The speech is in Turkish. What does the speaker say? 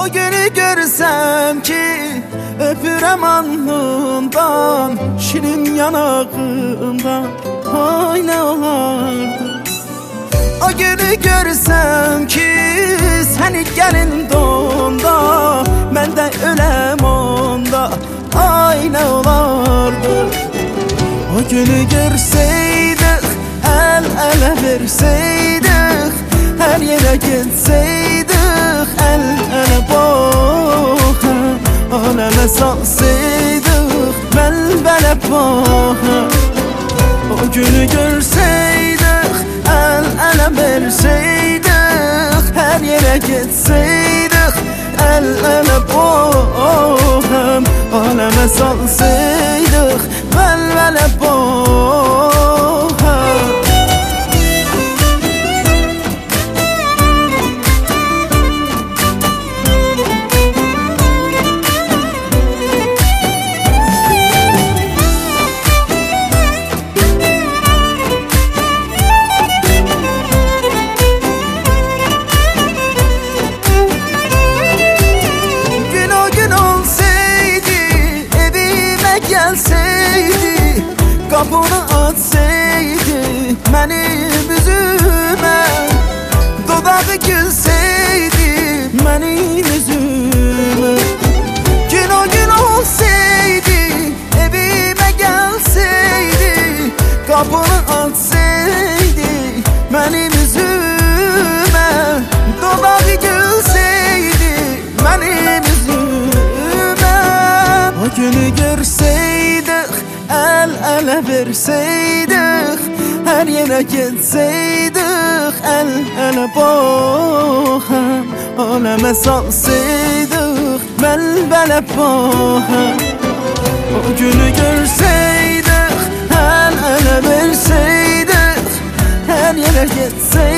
O günü görsem ki öpürem alnından, şirin yanağından, ay ne olardı. O günü görsem ki seni gelin donda, mən də öləm onda, ay ne olardı. O günü görseydik, el ele verseydik, her yere gitseydik, el ele baxa, aleme salsaydık, belbele baxa. O günü görseydik, el ele verseydik, her yere gitseydik, el ele baxa, aleme salsaydık, belbele baxa. Gelseydi, kapını açsaydı benim üzüme, dodağı gülseydi benim yüzüme. Gün o gün olsaydı, evime gelseydi, kapını açsaydı benim yüzüme, dodağı gülseydi benim yüzüme. O günü görseydik, el ele verseydik, her yere gitseydik, el ele baxa, aleme salsaydık, belbele baxa. O günü görseydik, el ele verseydik, her yere gitseydik,